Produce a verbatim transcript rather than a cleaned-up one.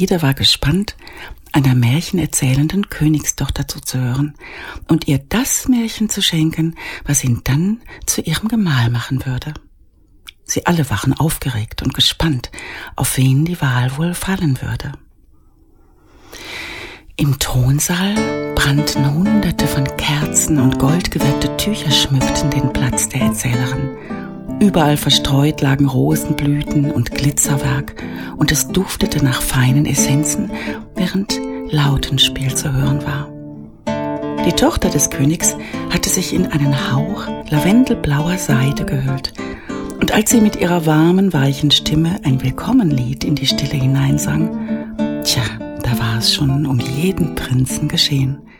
Jeder war gespannt, einer märchenerzählenden Königstochter zuzuhören und ihr das Märchen zu schenken, was ihn dann zu ihrem Gemahl machen würde. Sie alle waren aufgeregt und gespannt, auf wen die Wahl wohl fallen würde. Im Thronsaal brannten Hunderte von Kerzen und goldgewirkte Tücher schmückten den Platz der Erzählerin. Überall verstreut lagen Rosenblüten und Glitzerwerk und es duftete nach feinen Essenzen, während Lautenspiel zu hören war. Die Tochter des Königs hatte sich in einen Hauch lavendelblauer Seide gehüllt und als sie mit ihrer warmen, weichen Stimme ein Willkommenlied in die Stille hineinsang, tja, da war es schon um jeden Prinzen geschehen.